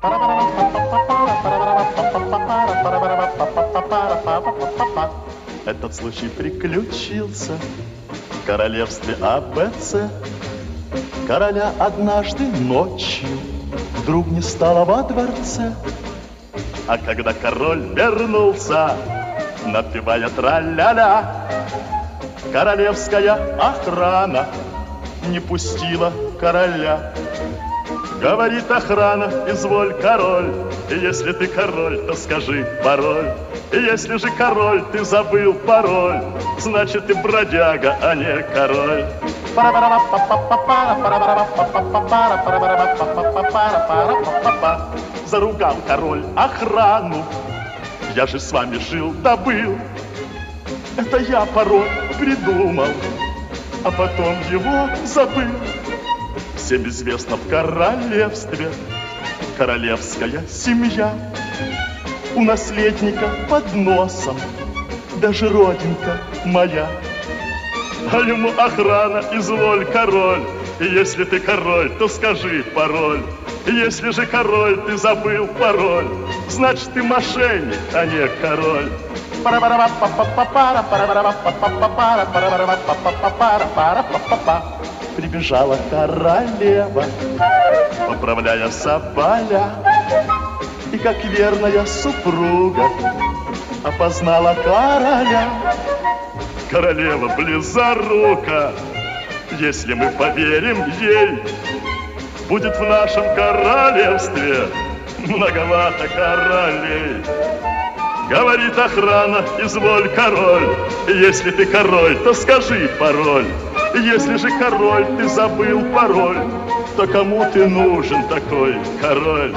Этот случай приключился в королевстве АБЦ. Короля однажды ночью вдруг не стало во дворце. А когда король вернулся, напевая тра-ля-ля, королевская охрана не пустила короля. Говорит охрана: изволь, король, и если ты король, то скажи пароль. И если же король, ты забыл пароль, значит ты бродяга, а не король. Заругал король охрану: я же с вами жил да был. Это я пароль придумал, а потом его забыл. Всем известно в королевстве королевская семья. У наследника под носом даже родинка моя. А ему охрана: изволь, король, и если ты король, то скажи пароль. И если же король, ты забыл пароль, значит ты мошенник, а не король. Прибежала королева, поправляя соболя, и как верная супруга опознала короля. Королева близорука, если мы поверим ей, будет в нашем королевстве многовато королей. Говорит охрана: изволь, король, и если ты король, то скажи пароль. И если же король, ты забыл пароль, то кому ты нужен такой король?